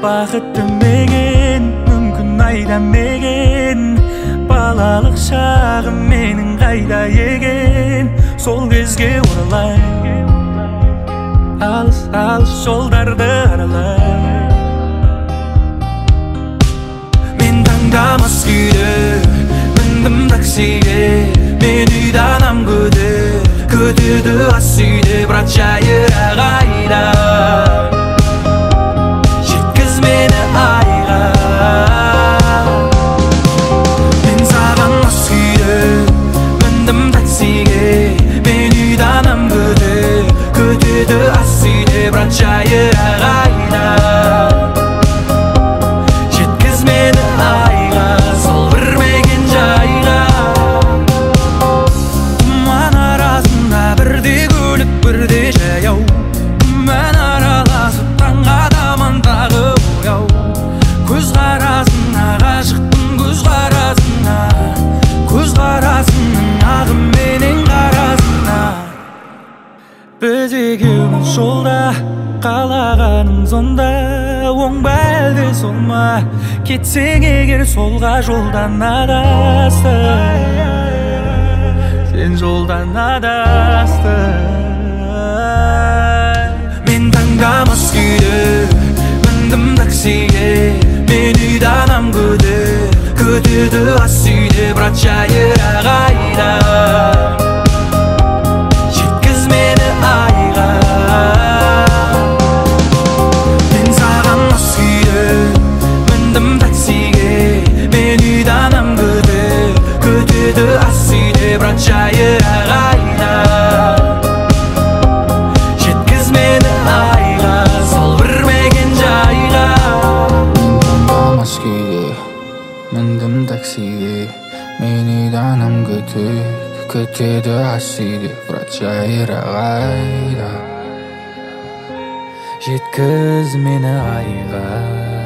бақытты меген, мүмкін айдамеген. Балалық шағым менің қайда екен, сол кезге оралай, алыс алыс жолдарды аралай. Мен таңдамас күйде міндім таксиге, мен үйданам күтеді ас үйде, брат жайырақ айда. Жеткіз мені айға, мен саған ас күйде міндім таксиге, мен үйданам күтеді ас үйде, брат жайырақ айда. Жеткіз мені айға, сол білмеген жайға. Тұман арасында бірде көлік бірде жаяу, мен араласып таңға таман тағы ояу. Көз қарасыңа ғашықпын, көз қарасыңа, көз қарасыңның ағым менен қарасыңа. Біз екеуміз жолда, қалағаның сонда, оң ба әлде сол ма? Кетсең егер солға жолдан адастың, сен жолдан адастың. Мен таңдамас күйде міндім таксиге, мен үйданам күтеді ас үйде, брат жайырақ айда. Жеткіз мені айға, мен саған ас күйде міндім таксиге, мен үйданам күтеді ас үйде, брат жайырақ айда. Жеткіз мені айға, сол білмеген жайға. Мен таңдамас күйде міндім таксиге, мен үйданам күтеді ас үйде, брат жайырақ айда. Жеткіз мені айға.